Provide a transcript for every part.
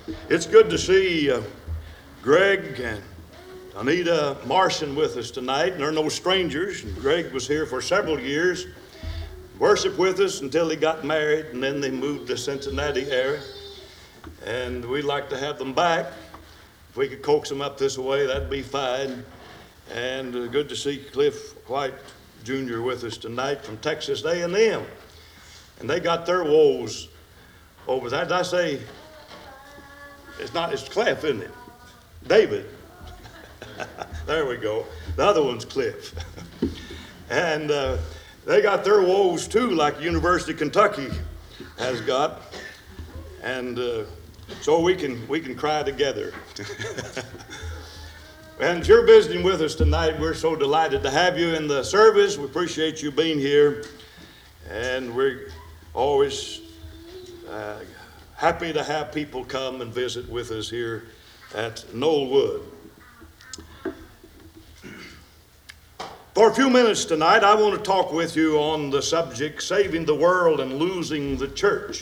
It's good to see Greg and Anita Marson with us tonight, and they're no strangers. Greg was here for several years, worshiped with us until he got married, and then they moved to Cincinnati area. And we'd like to have them back. If we could coax them up this way, that'd be fine. And good to see Cliff White Jr. with us tonight from Texas A&M. And they got their woes over that. Did I say, it's Cliff, isn't it? David. There we go. The other one's Cliff. And they got their woes too, like University of Kentucky has got. And so we can cry together. And you're visiting with us tonight. We're so delighted to have you in the service. We appreciate you being here. And we're always happy to have people come and visit with us here at Knollwood. For a few minutes tonight, I want to talk with you on the subject, saving the world and losing the church.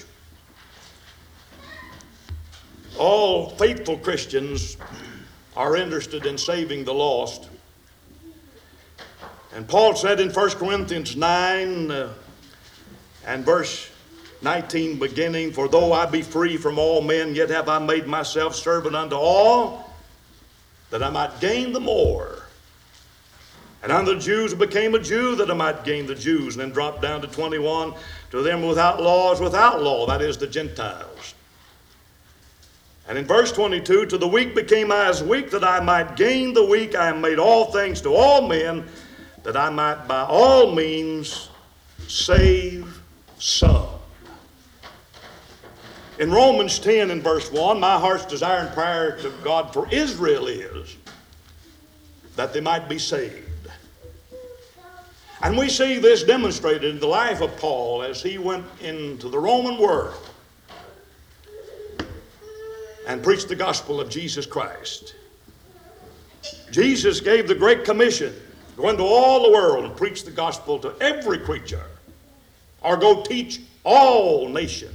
All faithful Christians are interested in saving the lost. And Paul said in 1 Corinthians 9 and verse 19 beginning, "For though I be free from all men, yet have I made myself servant unto all, that I might gain the more. And unto the Jews I became a Jew, that I might gain the Jews." And then drop down to 21, "To them without law is without law," that is the Gentiles. And in verse 22, "To the weak became I as weak, that I might gain the weak. I am made all things to all men, that I might by all means save some." In Romans 10 and verse 1, "My heart's desire and prayer to God for Israel is that they might be saved." And we see this demonstrated in the life of Paul as he went into the Roman world and preached the gospel of Jesus Christ. Jesus gave the Great Commission, go into all the world and preach the gospel to every creature, or go teach all nations.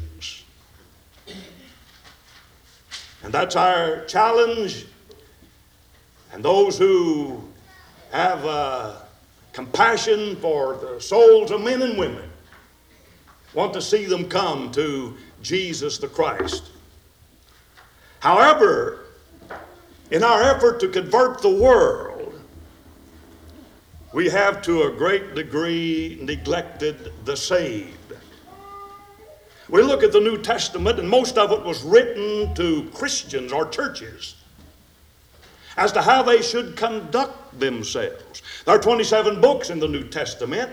And that's our challenge. And those who have compassion for the souls of men and women want to see them come to Jesus the Christ. However, in our effort to convert the world, we have to a great degree neglected the saved. We look at the New Testament, and most of it was written to Christians or churches as to how they should conduct themselves. There are 27 books in the New Testament,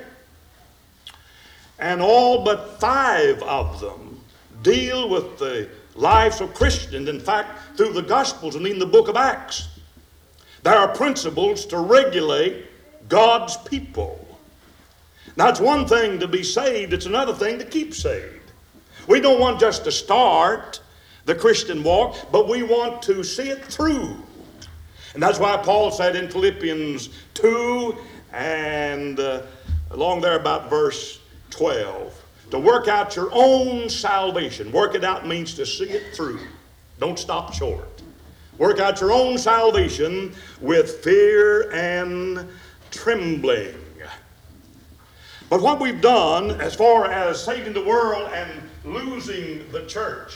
and all but 5 of them deal with the lives of Christians. In fact, through the Gospels and in the book of Acts, there are principles to regulate God's people. Now, it's one thing to be saved, it's another thing to keep saved. We don't want just to start the Christian walk, but we want to see it through. And that's why Paul said in Philippians 2 and along there about verse 12, to work out your own salvation. Work it out means to see it through. Don't stop short. Work out your own salvation with fear and trembling. But what we've done as far as saving the world and losing the church,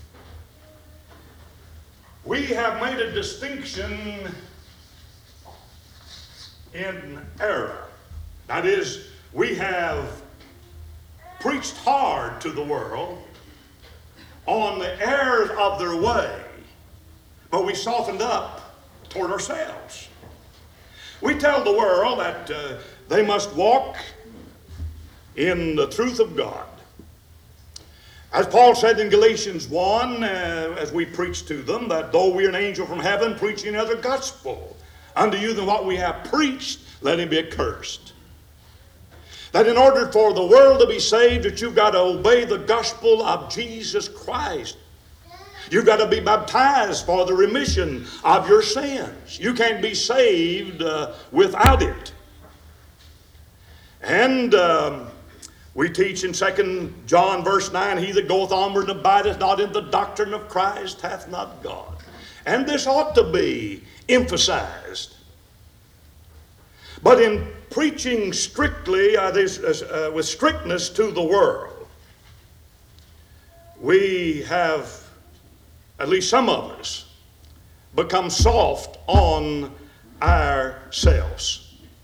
we have made a distinction in error. That is, we have preached hard to the world on the errors of their way, but we softened up toward ourselves. We tell the world that they must walk in the truth of God. As Paul said in Galatians 1, as we preach to them, that though we are an angel from heaven preaching another gospel unto you than what we have preached, let him be accursed. That in order for the world to be saved, that you've got to obey the gospel of Jesus Christ. You've got to be baptized for the remission of your sins. You can't be saved without it. And We teach in 2 John verse 9, he that goeth onward and abideth not in the doctrine of Christ hath not God. And this ought to be emphasized. But in preaching strictly, with strictness to the world, we have, at least some of us, become soft on ourselves.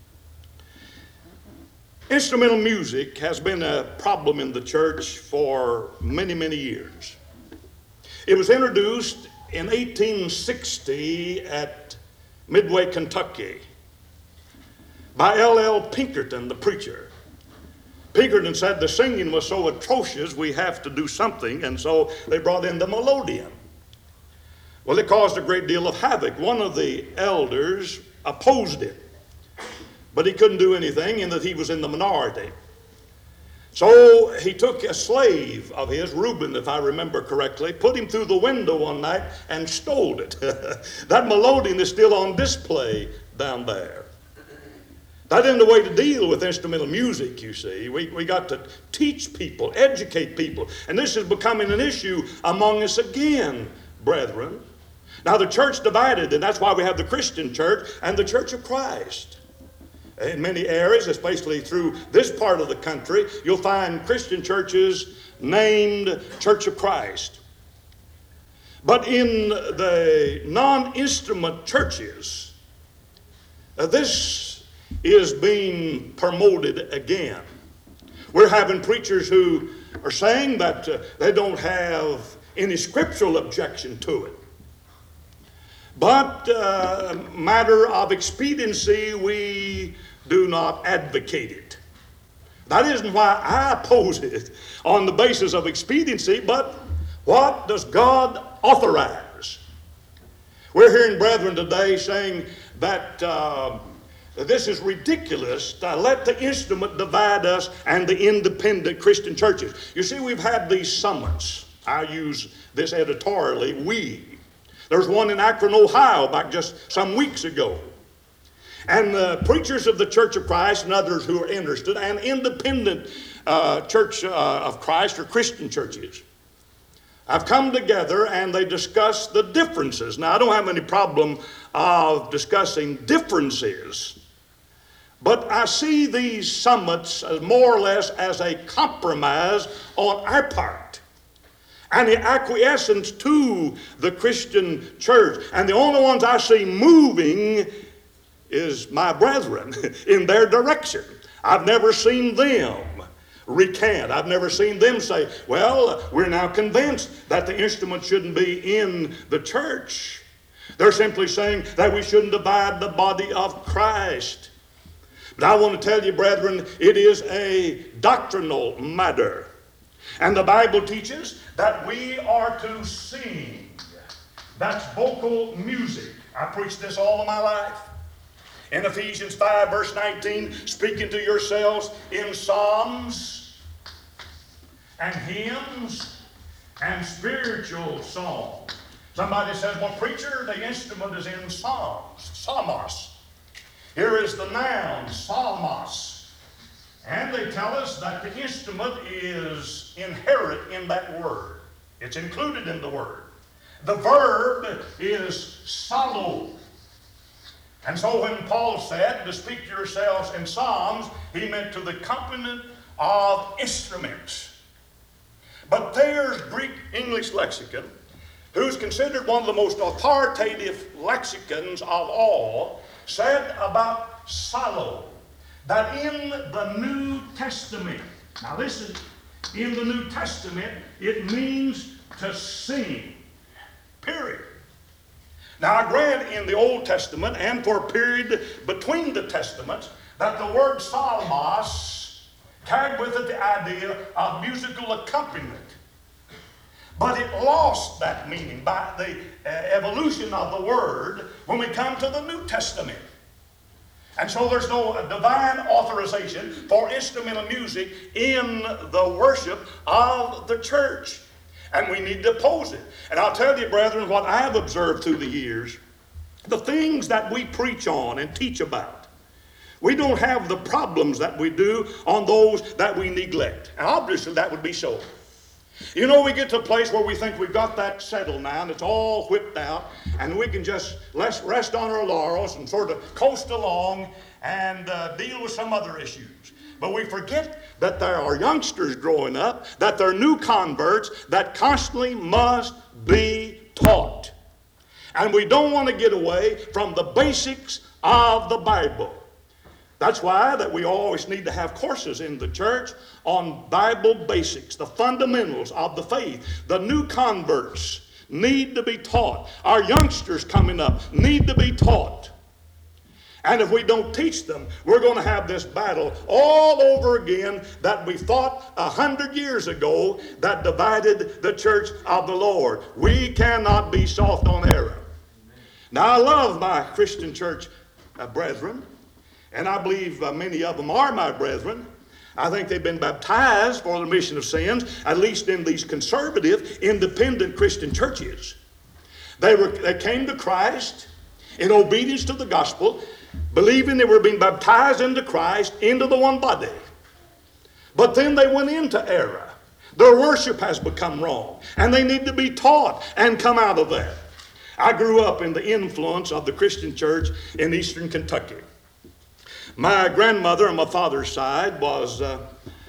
Instrumental music has been a problem in the church for many, many years. It was introduced in 1860 at Midway, Kentucky, by L.L. Pinkerton, the preacher. Pinkerton said the singing was so atrocious we have to do something, and so they brought in the melodeon. Well, it caused a great deal of havoc. One of the elders opposed it, but he couldn't do anything in that he was in the minority. So he took a slave of his, Reuben, if I remember correctly, put him through the window one night and stole it. That melodeon is still on display down there. That isn't the way to deal with instrumental music, you see. We got to teach people, educate people. And this is becoming an issue among us again, brethren. Now the church divided, and that's why we have the Christian church and the Church of Christ. In many areas, especially through this part of the country, you'll find Christian churches named Church of Christ. But in the non-instrument churches, this is being promoted again. We're having preachers who are saying that they don't have any scriptural objection to it. But matter of expediency, we do not advocate it. That isn't why I oppose it on the basis of expediency, but what does God authorize? We're hearing brethren today saying that this is ridiculous to let the instrument divide us and the independent Christian churches. You see, we've had these summits. I use this editorially, we. There's one in Akron, Ohio, back just some weeks ago. And the preachers of the Church of Christ and others who are interested, and independent Church of Christ or Christian churches, have come together and they discuss the differences. Now, I don't have any problem of discussing differences, but I see these summits as more or less as a compromise on our part and the acquiescence to the Christian church. And the only ones I see moving is my brethren in their direction. I've never seen them recant. I've never seen them say, well, we're now convinced that the instrument shouldn't be in the church. They're simply saying that we shouldn't divide the body of Christ. But I want to tell you, brethren, it is a doctrinal matter. And the Bible teaches that we are to sing. That's vocal music. I preached this all of my life. In Ephesians 5, verse 19, speaking to yourselves in psalms and hymns and spiritual songs. Somebody says, well, preacher, the instrument is in psalms, psalmos. Here is the noun, psalmos. And they tell us that the instrument is inherent in that word. It's included in the word. The verb is psallo. And so when Paul said to speak to yourselves in psalms, he meant to the accompaniment of instruments. But there's Greek English lexicon, who's considered one of the most authoritative lexicons of all, said about psallo, that in the New Testament, now listen, in the New Testament, it means to sing, period. Now I grant in the Old Testament and for a period between the Testaments that the word psalmos carried with it the idea of musical accompaniment. But it lost that meaning by the evolution of the word when we come to the New Testament. And so there's no divine authorization for instrumental music in the worship of the church. And we need to oppose it. And I'll tell you, brethren, what I have observed through the years, the things that we preach on and teach about, We don't have the problems that we do on those that we neglect. And obviously that would be so. You know, we get to a place where we think we've got that settled now and it's all whipped out and we can just rest on our laurels and sort of coast along and deal with some other issues. But we forget that there are youngsters growing up, that there are new converts that constantly must be taught. And we don't want to get away from the basics of the Bible. That's why that we always need to have courses in the church on Bible basics, the fundamentals of the faith. The new converts need to be taught. Our youngsters coming up need to be taught. And if we don't teach them, we're going to have this battle all over again that we fought 100 years ago that divided the church of the Lord. We cannot be soft on error. Now, I love my Christian church brethren. And I believe many of them are my brethren. I think they've been baptized for the remission of sins, at least in these conservative, independent Christian churches. They came to Christ in obedience to the gospel, believing they were being baptized into Christ, into the one body. But then they went into error. Their worship has become wrong, and they need to be taught and come out of that. I grew up in the influence of the Christian church in eastern Kentucky. My grandmother on my father's side was a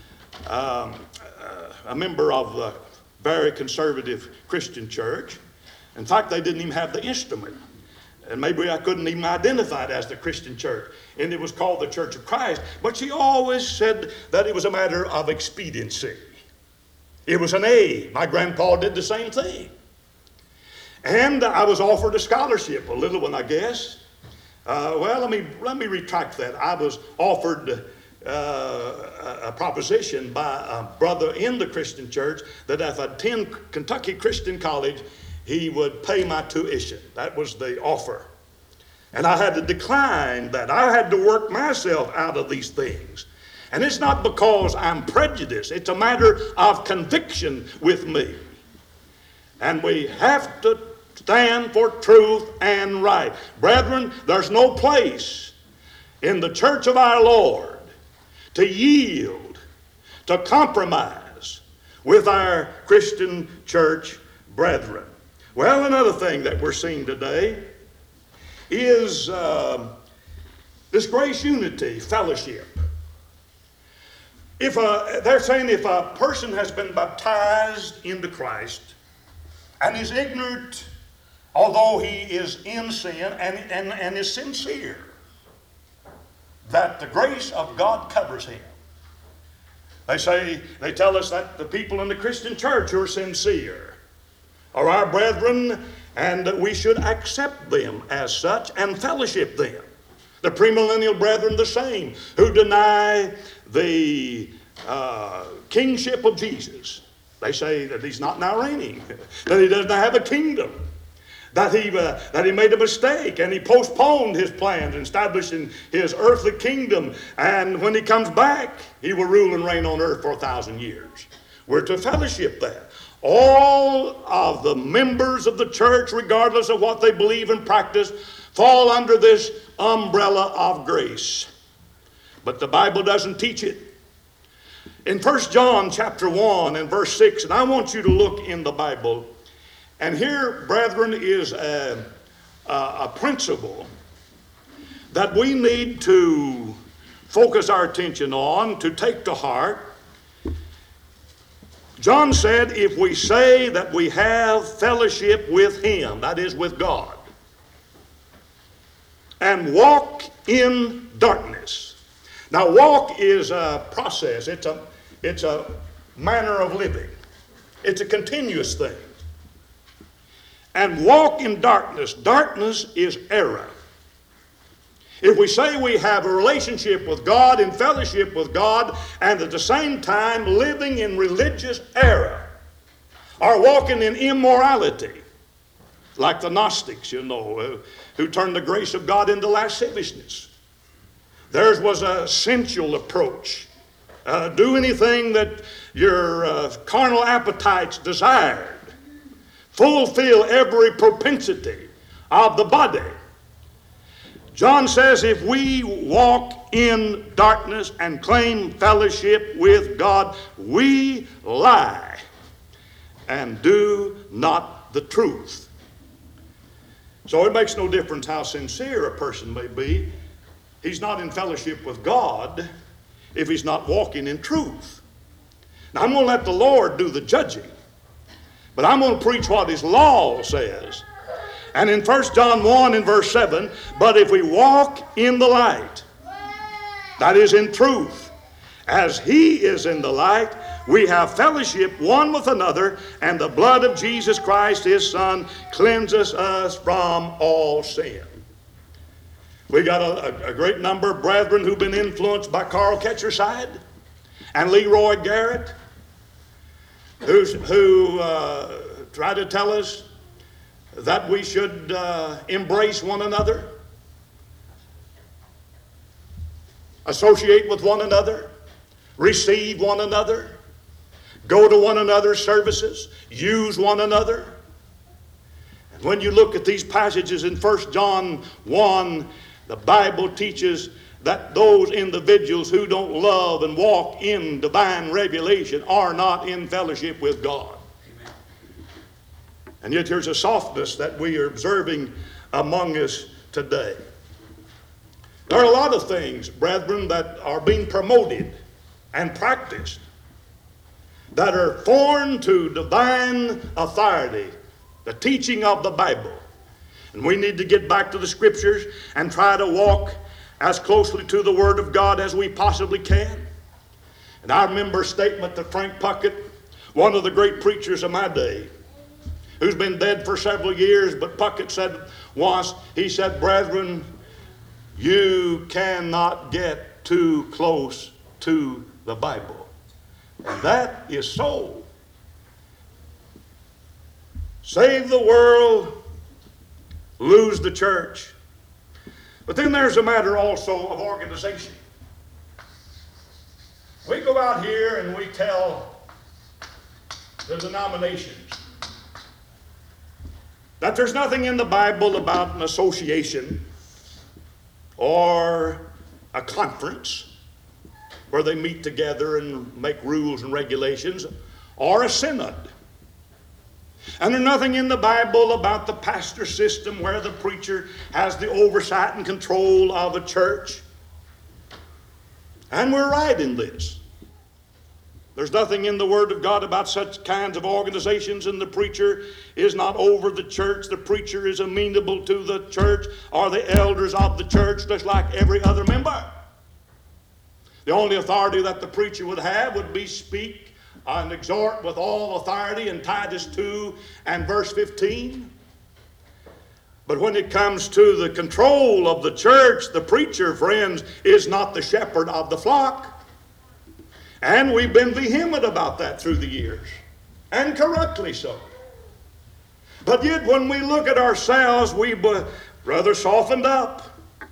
member of a very conservative Christian church. In fact, they didn't even have the instrument. And maybe I couldn't even identify it as the Christian church. And it was called the Church of Christ. But she always said that it was a matter of expediency. It was an A. My grandpa did the same thing. And I was offered a scholarship, a little one, I guess. Well, let me retract that. I was offered a proposition by a brother in the Christian church that if I'd attend Kentucky Christian College, he would pay my tuition. That was the offer. And I had to decline that. I had to work myself out of these things. And it's not because I'm prejudiced. It's a matter of conviction with me. And we have to stand for truth and right. Brethren, there's no place in the church of our Lord to yield, to compromise with our Christian church brethren. Well, another thing that we're seeing today is this grace unity fellowship. They're saying if a person has been baptized into Christ and is ignorant, although he is in sin and is sincere, that the grace of God covers him. They tell us that the people in the Christian church who are sincere are our brethren, and that we should accept them as such and fellowship them. The premillennial brethren the same, who deny the kingship of Jesus. They say that he's not now reigning, that he doesn't have a kingdom, that he made a mistake and he postponed his plans in establishing his earthly kingdom, and when he comes back, he will rule and reign on earth for 1,000 years. We're to fellowship that. All of the members of the church, regardless of what they believe and practice, fall under this umbrella of grace. But the Bible doesn't teach it. In 1 John chapter 1 and verse 6, and I want you to look in the Bible, and here, brethren, is a principle that we need to focus our attention on, to take to heart. John said, if we say that we have fellowship with him, that is with God, and walk in darkness. Now, walk is a process. It's a manner of living. It's a continuous thing. And walk in darkness. Darkness is error. If we say we have a relationship with God, in fellowship with God, and at the same time living in religious error, or walking in immorality, like the Gnostics, who turned the grace of God into lasciviousness. Theirs was a sensual approach. Do anything that your carnal appetites desired. Fulfill every propensity of the body. John says if we walk in darkness and claim fellowship with God, we lie and do not the truth. So it makes no difference how sincere a person may be. He's not in fellowship with God if he's not walking in truth. Now I'm going to let the Lord do the judging, but I'm going to preach what his law says. And in 1 John 1 and verse 7, but if we walk in the light, that is in truth, as he is in the light, we have fellowship one with another, and the blood of Jesus Christ, his Son, cleanses us from all sin. We got a great number of brethren who've been influenced by Carl Ketcherside and Leroy Garrett, who try to tell us that we should embrace one another, associate with one another, receive one another, go to one another's services, use one another. And when you look at these passages in 1 John 1, the Bible teaches that those individuals who don't love and walk in divine revelation are not in fellowship with God. Amen. And yet there's a softness that we are observing among us today. There are a lot of things, brethren, that are being promoted and practiced that are foreign to divine authority, the teaching of the Bible. And we need to get back to the Scriptures and try to walk as closely to the Word of God as we possibly can. And I remember a statement that Frank Puckett, one of the great preachers of my day, who's been dead for several years, but Puckett said once, he said, brethren, you cannot get too close to the Bible. And that is so. Save the world, lose the church. But then there's a matter also of organization. We go out here and we tell the denominations that there's nothing in the Bible about an association or a conference where they meet together and make rules and regulations, or a synod. And there's nothing in the Bible about the pastor system where the preacher has the oversight and control of a church. And we're right in this. There's nothing in the Word of God about such kinds of organizations, and the preacher is not over the church. The preacher is amenable to the church or the elders of the church, just like every other member. The only authority that the preacher would have would be speak and exhort with all authority in Titus 2 and verse 15. But when it comes to the control of the church, the preacher, friends, is not the shepherd of the flock. And we've been vehement about that through the years, and correctly so. But yet when we look at ourselves, we've rather softened up.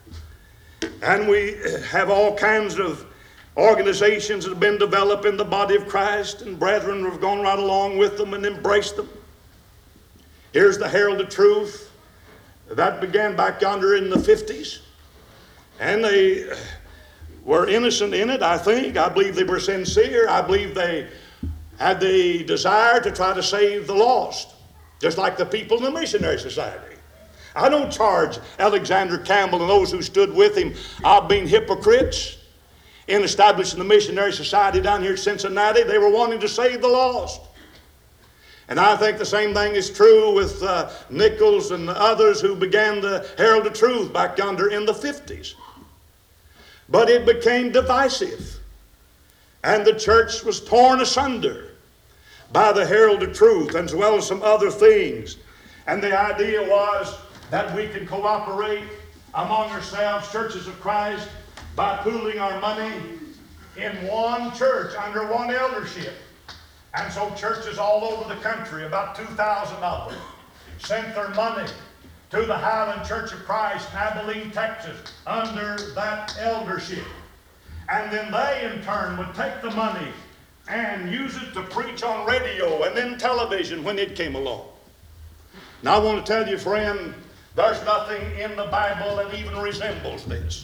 And we have all kinds of organizations that have been developed in the body of Christ, and brethren have gone right along with them and embraced them. Here's the Herald of Truth. That began back yonder in the 50s. And they were innocent in it, I think. I believe they were sincere. I believe they had the desire to try to save the lost, just like the people in the Missionary Society. I don't charge Alexander Campbell and those who stood with him of being hypocrites in establishing the Missionary Society down here in Cincinnati. They were wanting to save the lost. And I think the same thing is true with Nichols and others who began the Herald of Truth back yonder in the 50s. But it became divisive, and the church was torn asunder by the Herald of Truth, as well as some other things. And the idea was that we can cooperate among ourselves, churches of Christ, by pooling our money in one church under one eldership. And so churches all over the country, about 2,000 of them, sent their money to the Highland Church of Christ in Abilene, Texas, under that eldership. And then they, in turn, would take the money and use it to preach on radio and then television when it came along. Now, I want to tell you, friend, There's nothing in the Bible that even resembles this.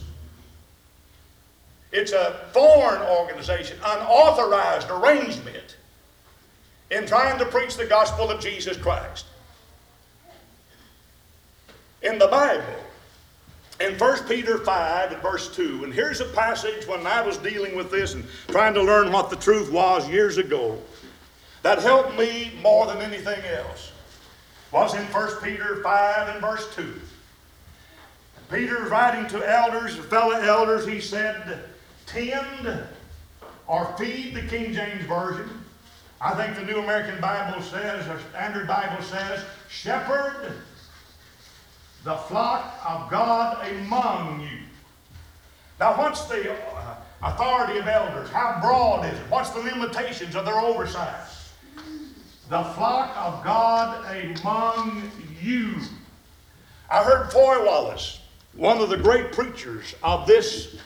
It's a foreign organization, unauthorized arrangement in trying to preach the gospel of Jesus Christ. In the Bible, in 1 Peter 5 and verse 2, and here's a passage when I was dealing with this and trying to learn what the truth was years ago, that helped me more than anything else, was in 1 Peter 5 and verse 2. Peter's writing to elders, fellow elders, he said, tend or feed, the King James Version. I think the New American Bible says, or Standard Bible says, shepherd the flock of God among you. Now, what's the authority of elders? How broad is it? What's the limitations of their oversight? The flock of God among you. I heard Foy Wallace, one of the great preachers of this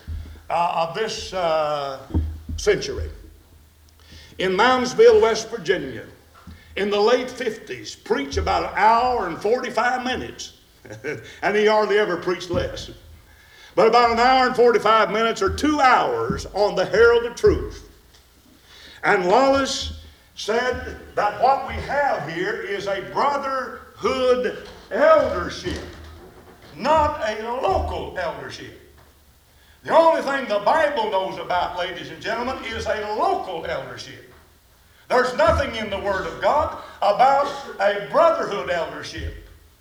century, in Moundsville, West Virginia, in the late 50s, preach about an hour and 45 minutes. And he hardly ever preached less. But about an hour and 45 minutes or 2 hours on the Herald of Truth. And Wallace said that what we have here is a brotherhood eldership, not a local eldership. The only thing the Bible knows about, ladies and gentlemen, is a local eldership. There's nothing in the Word of God about a brotherhood eldership,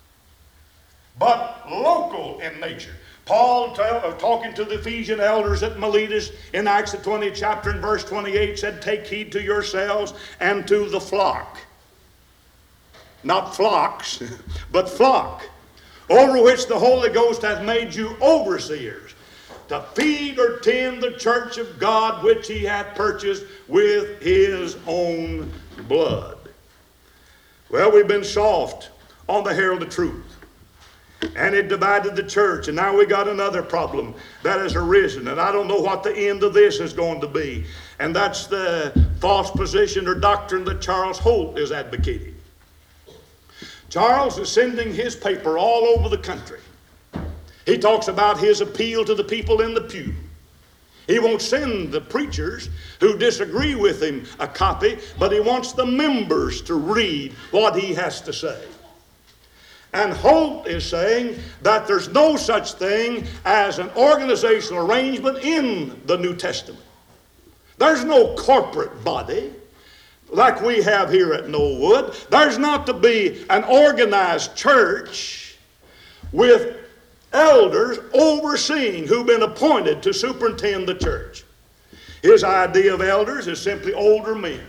but local in nature. Paul, talking to the Ephesian elders at Miletus in Acts the 20th chapter and verse 28, said, take heed to yourselves and to the flock. Not flocks, but flock, over which the Holy Ghost hath made you overseers, to feed or tend the church of God, which he hath purchased with his own blood. Well, we've been soft on the Herald of Truth, and it divided the church, and now we got another problem that has arisen, and I don't know what the end of this is going to be, and that's the false position or doctrine that Charles Holt is advocating. Charles is sending his paper all over the country. He talks about his appeal to the people in the pew. He won't send the preachers who disagree with him a copy, but he wants the members to read what he has to say. And Holt is saying that there's no such thing as an organizational arrangement in the New Testament. There's no corporate body like we have here at Knollwood. There's not to be an organized church with elders overseeing who've been appointed to superintend the church. His idea of elders is simply older men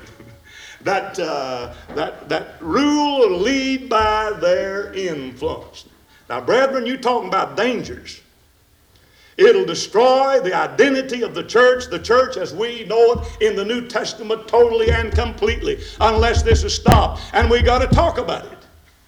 that rule and lead by their influence. Now, brethren, you're talking about dangers. It'll destroy the identity of the church as we know it in the New Testament totally and completely, unless this is stopped. And we got to talk about it.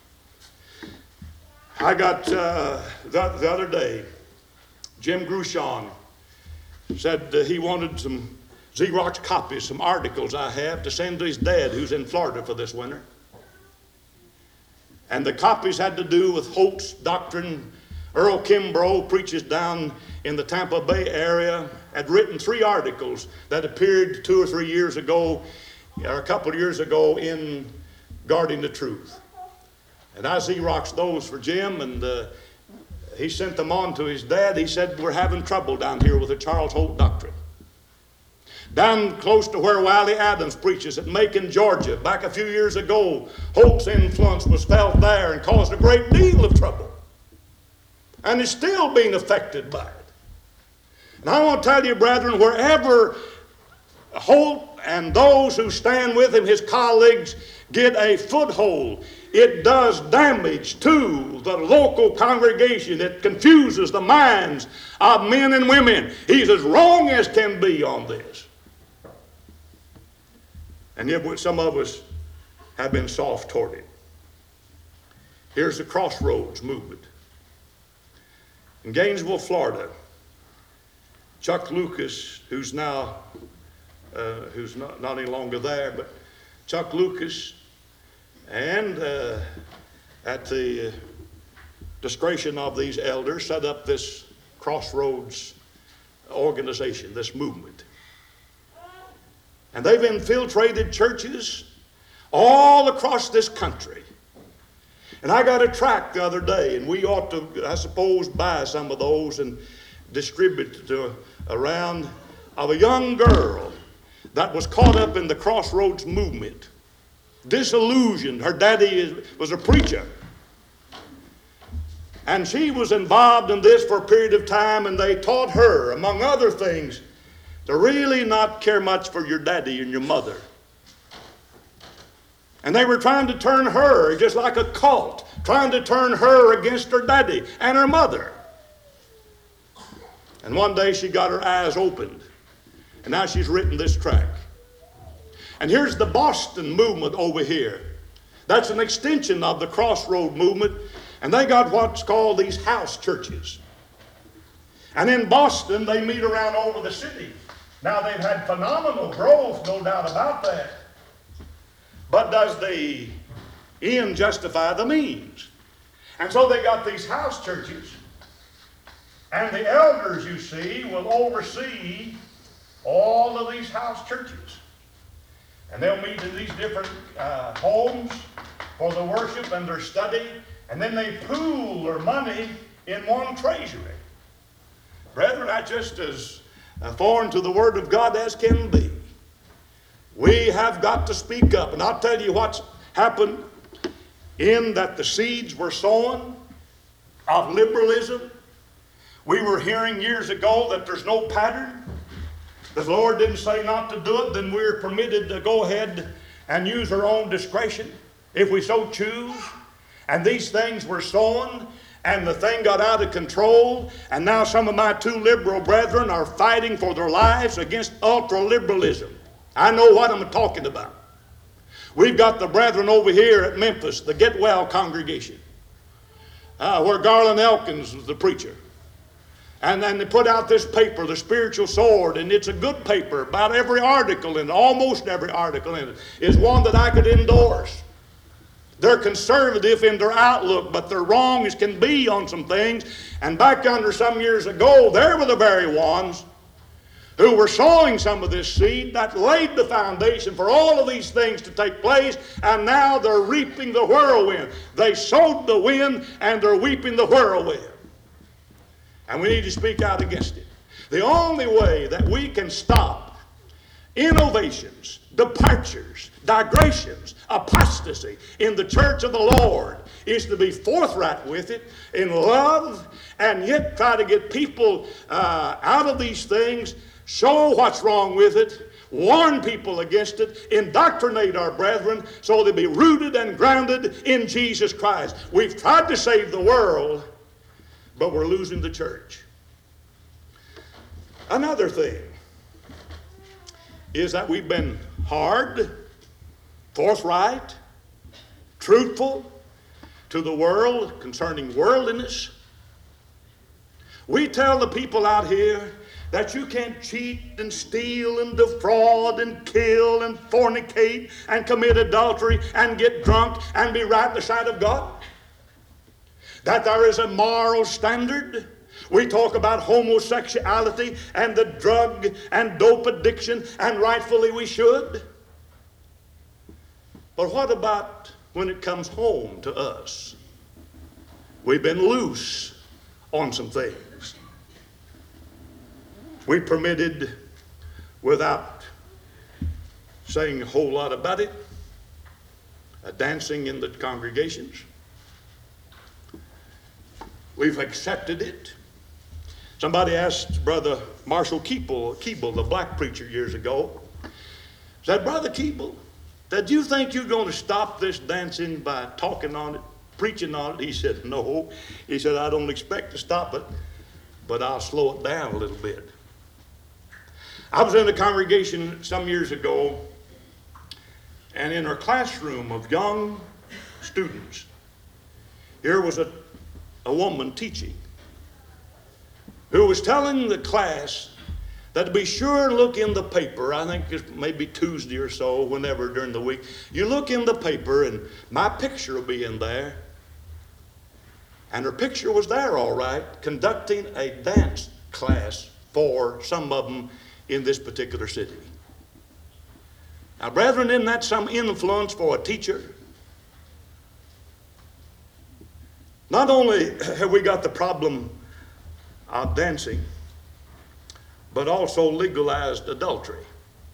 I got, the other day, Jim Grushon said he wanted some Xerox copies, some articles I have to send to his dad who's in Florida for this winter. And the copies had to do with Holt's doctrine. Earl Kimbrough preaches down in the Tampa Bay area, had written 3 articles that appeared 2 or 3 years ago, or a couple of years ago in Guarding the Truth. And I Xeroxed those for Jim, and he sent them on to his dad. He said, we're having trouble down here with the Charles Holt doctrine. Down close to where Wiley Adams preaches at Macon, Georgia, back a few years ago, Holt's influence was felt there and caused a great deal of trouble. And is still being affected by it. And I want to tell you, brethren, wherever Holt and those who stand with him, his colleagues, get a foothold, it does damage to the local congregation. It confuses the minds of men and women. He's as wrong as can be on this. And yet some of us have been soft toward it. Here's the Crossroads movement. In Gainesville, Florida, Chuck Lucas, who's not any longer there, but Chuck Lucas, and at the discretion of these elders, set up this Crossroads organization, this movement. And they've infiltrated churches all across this country. And I got a tract the other day, and we ought to, I suppose, buy some of those and distribute to around, of a young girl that was caught up in the Crossroads movement. Disillusioned. Her daddy was a preacher. And she was involved in this for a period of time, and they taught her, among other things, to really not care much for your daddy and your mother. And they were trying to turn her, just like a cult, trying to turn her against her daddy and her mother. And one day she got her eyes opened, and now she's written this tract. And here's the Boston movement over here. That's an extension of the Crossroad movement, and they got what's called these house churches. And in Boston, they meet around over the city. Now, they've had phenomenal growth, no doubt about that. But does the end justify the means? And so they got these house churches, and the elders, you see, will oversee all of these house churches. And they'll meet in these different homes for the worship and their study, and then they pool their money in one treasury. Brethren, that's just as foreign to the Word of God as can be. We have got to speak up. And I'll tell you what's happened in that the seeds were sown of liberalism. We were hearing years ago that there's no pattern. The Lord didn't say not to do it, then we're permitted to go ahead and use our own discretion if we so choose. And these things were sown, and the thing got out of control, and now some of my too liberal brethren are fighting for their lives against ultra-liberalism. I know what I'm talking about. We've got the brethren over here at Memphis, the Get Well congregation, where Garland Elkins was the preacher. And then they put out this paper, The Spiritual Sword, and it's a good paper. About every article in it, almost every article in it, is one that I could endorse. They're conservative in their outlook, but they're wrong as can be on some things. And back under some years ago, they were the very ones who were sowing some of this seed that laid the foundation for all of these things to take place, and now they're reaping the whirlwind. They sowed the wind, and they're reaping the whirlwind. And we need to speak out against it. The only way that we can stop innovations, departures, digressions, apostasy in the church of the Lord is to be forthright with it in love, and yet try to get people out of these things, show what's wrong with it, warn people against it, indoctrinate our brethren so they be rooted and grounded in Jesus Christ. We've tried to save the world, but we're losing the church. Another thing is that we've been hard, forthright, truthful to the world concerning worldliness. We tell the people out here that you can't cheat and steal and defraud and kill and fornicate and commit adultery and get drunk and be right in the sight of God. That there is a moral standard. We talk about homosexuality and the drug and dope addiction, and rightfully we should. But what about when it comes home to us? We've been loose on some things. We permitted, without saying a whole lot about it, dancing in the congregations. We've accepted it. Somebody asked Brother Marshall Keeble, the black preacher years ago, said, Brother Keeble, did you think you're going to stop this dancing by talking on it, preaching on it? He said, no. He said, I don't expect to stop it, but I'll slow it down a little bit. I was in a congregation some years ago, and in our classroom of young students, here was a woman teaching who was telling the class that to be sure to look in the paper. I think it's maybe Tuesday or so, whenever during the week. You look in the paper and my picture will be in there. And her picture was there, all right, conducting a dance class for some of them in this particular city. Now, brethren, isn't that some influence for a teacher? Not only have we got the problem of dancing, but also legalized adultery.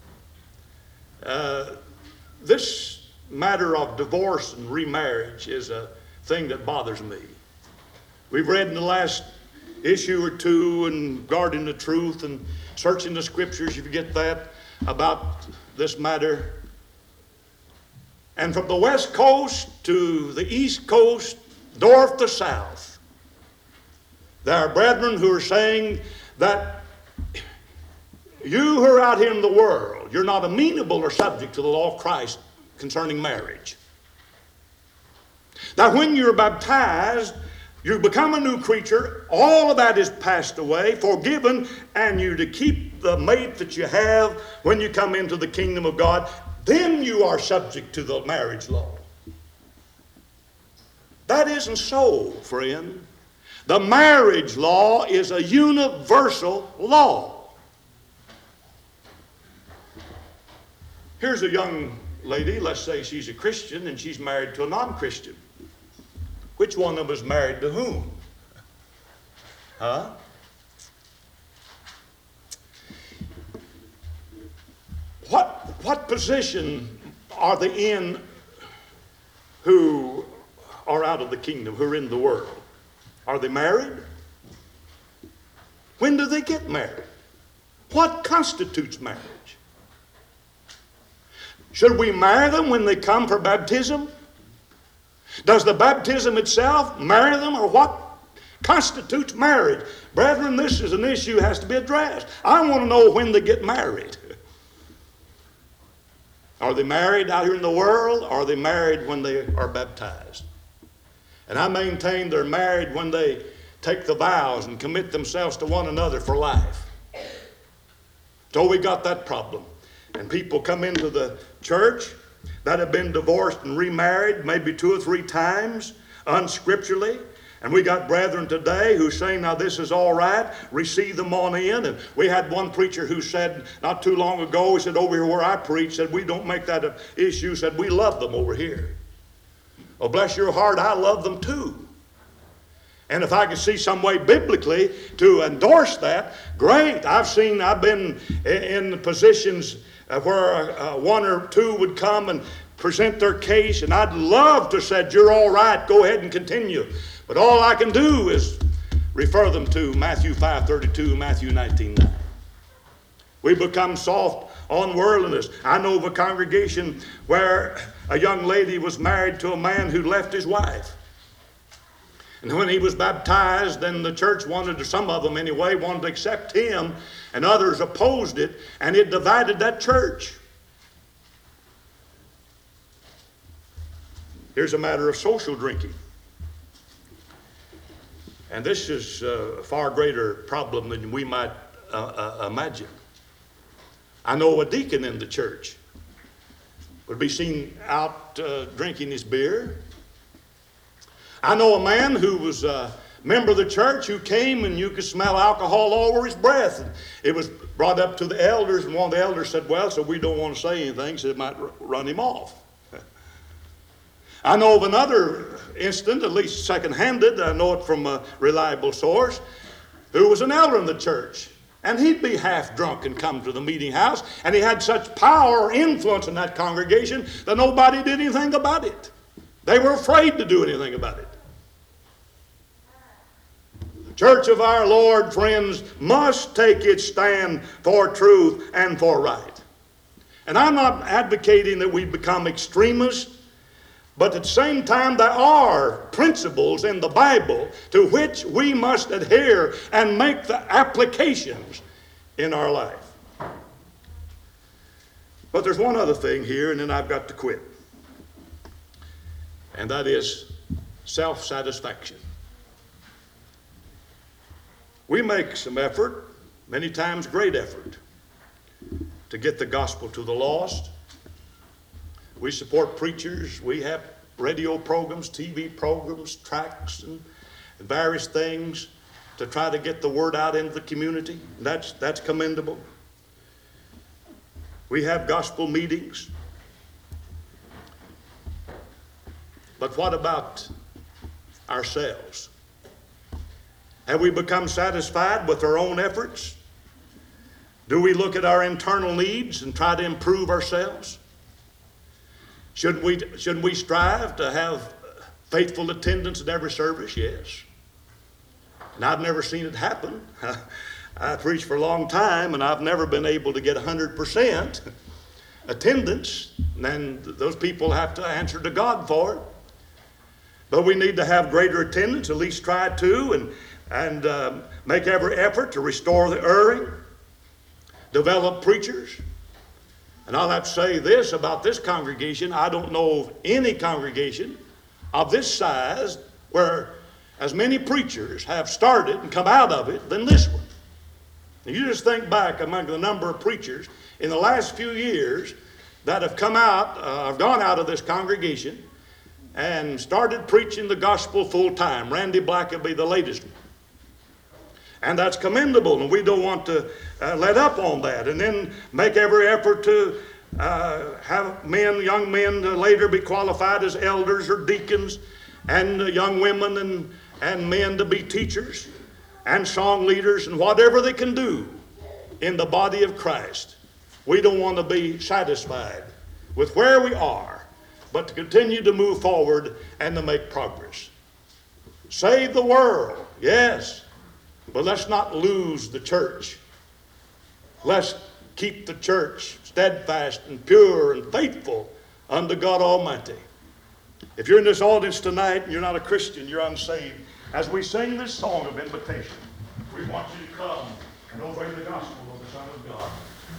This matter of divorce and remarriage is a thing that bothers me. We've read in the last issue or two and Guarding the Truth and Searching the Scriptures, if you get that, about this matter. And from the West Coast to the East Coast, north to south, there are brethren who are saying that you who are out here in the world, you're not amenable or subject to the law of Christ concerning marriage. Now, when you're baptized, you become a new creature. All of that is passed away, forgiven, and you're to keep the mate that you have when you come into the kingdom of God. Then you are subject to the marriage law. That isn't so, friend. The marriage law is a universal law. Here's a young lady, let's say she's a Christian and she's married to a non-Christian. Which one of them is married to whom? Huh? What position are they in who are out of the kingdom, who are in the world? Are they married? When do they get married? What constitutes marriage? Should we marry them when they come for baptism? Does the baptism itself marry them, or what constitutes marriage? Brethren, this is an issue that has to be addressed. I want to know when they get married. Are they married out here in the world, or are they married when they are baptized? And I maintain they're married when they take the vows and commit themselves to one another for life. So we got that problem. And people come into the church that have been divorced and remarried maybe 2 or 3 times unscripturally. And we got brethren today who say, now this is all right, receive them on in. And we had one preacher who said not too long ago, he said, over here where I preach, said we don't make that an issue, said we love them over here. Well, bless your heart, I love them too. And if I could see some way biblically to endorse that, great. I've been in positions where 1 or 2 would come and present their case, and I'd love to say, you're all right, go ahead and continue. But all I can do is refer them to Matthew 5:32, Matthew 19:9. We become soft on worldliness. I know of a congregation where a young lady was married to a man who left his wife. And when he was baptized, then the church wanted, some of them anyway, wanted to accept him, and others opposed it, and it divided that church. Here's a matter of social drinking. And this is a far greater problem than we might imagine. I know a deacon in the church would be seen out drinking his beer. I know a man who was a member of the church who came and you could smell alcohol all over his breath. And it was brought up to the elders, and one of the elders said, well, so we don't want to say anything, so it might run him off. I know of another instance, at least second-handed, I know it from a reliable source, who was an elder in the church. And he'd be half drunk and come to the meeting house, and he had such power or influence in that congregation that nobody did anything about it. They were afraid to do anything about it. The church of our Lord, friends, must take its stand for truth and for right. And I'm not advocating that we become extremists, but at the same time, there are principles in the Bible to which we must adhere and make the applications in our life. But there's one other thing here, and then I've got to quit. And that is self-satisfaction. We make some effort, many times great effort, to get the gospel to the lost. We support preachers. We have radio programs, TV programs, tracts, and various things to try to get the word out into the community. That's commendable. We have gospel meetings. But what about ourselves? Have we become satisfied with our own efforts? Do we look at our internal needs and try to improve ourselves? Shouldn't we strive to have faithful attendance at every service? Yes. And I've never seen it happen. I've preached for a long time, and I've never been able to get 100% attendance. And then those people have to answer to God for it. But we need to have greater attendance, at least try to, and make every effort to restore the erring, develop preachers. And I'll have to say this about this congregation. I don't know of any congregation of this size where as many preachers have started and come out of it than this one. And you just think back among the number of preachers in the last few years that have come out, have gone out of this congregation and started preaching the gospel full time. Randy Black would be the latest one. And that's commendable, and we don't want to let up on that. And then make every effort to have young men to later be qualified as elders or deacons, and young women and men to be teachers and song leaders and whatever they can do in the body of Christ. We don't want to be satisfied with where we are, but to continue to move forward and to make progress. Save the world, yes, but let's not lose the church. Let's keep the church steadfast and pure and faithful unto God Almighty. If you're in this audience tonight and you're not a Christian, you're unsaved, as we sing this song of invitation, we want you to come and obey the gospel of the Son of God.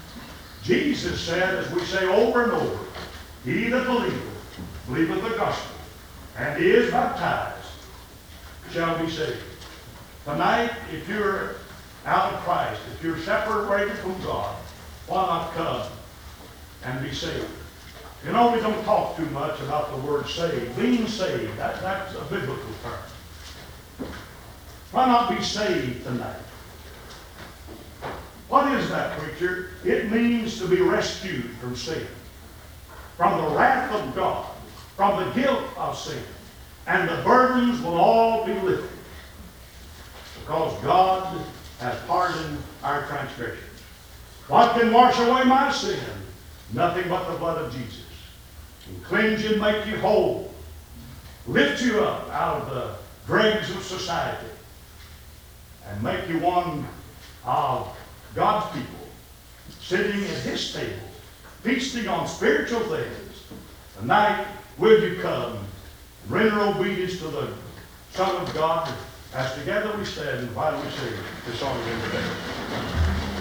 Jesus said, as we say over and over, he that believeth the gospel and is baptized shall be saved. Tonight, if you're out of Christ, if you're separated from God, why not come and be saved? You know, we don't talk too much about the word saved. Being saved, that's a biblical term. Why not be saved tonight? What is that, preacher? It means to be rescued from sin, from the wrath of God, from the guilt of sin, and the burdens will all be lifted because God has pardoned our transgressions. What can wash away my sin? Nothing but the blood of Jesus. And cleanse you and make you whole. Lift you up out of the dregs of society and make you one of God's people, sitting at his table, feasting on spiritual things. Tonight, will you come and render obedience to the Son of God as together we stand and while we sing this song of invitation.